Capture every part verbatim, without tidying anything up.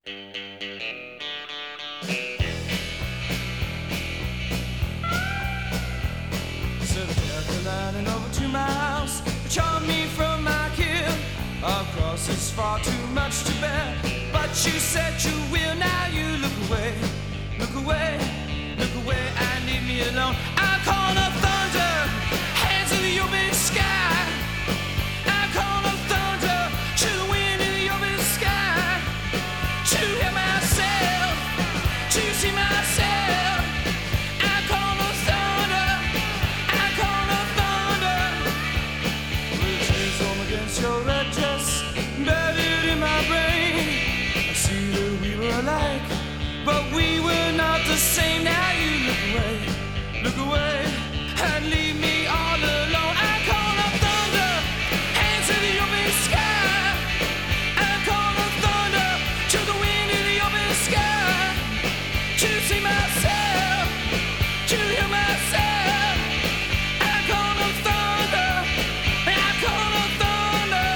South Carolina and over two miles, charm me from my kill. Across it's far too much to bear, but you said you will. Now you look away, look away, look away, and leave me alone. I call the thunder, hands in the open sky. I call the thunder to the wind in the open sky, to hear myself, to see myself. I call the thunder, I call the thunder. With tears home against your red dress, embedded in my brain. I see that we were alike, but we were not the same. Now you look away, look away, and leave me all alone. I call the thunder, hands in the open sky. I call the thunder to the wind in the open sky, to see myself, to hear myself. I call the thunder, I call the thunder.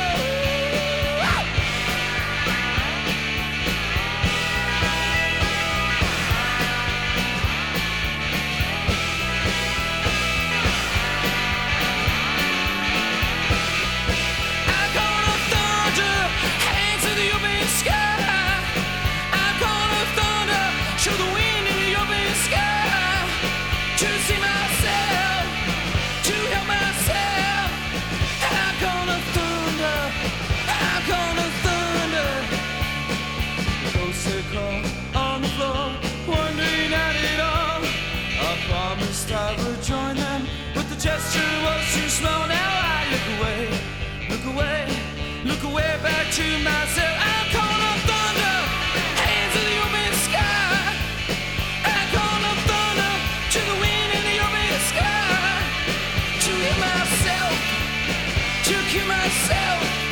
I call the thunder, hands in the open sky. I call the thunder, show the wind in the open sky, to see myself, to hear myself. I call the thunder, I call the thunder. Ghosts they crawl on the floor, wondering at it all. I promised I would join them, but the gesture was too small. Now I look away, look away, look away back to myself. I call the thunder, hands in the open sky. I call the thunder to the wind in the open sky, to hear myself, to hear myself.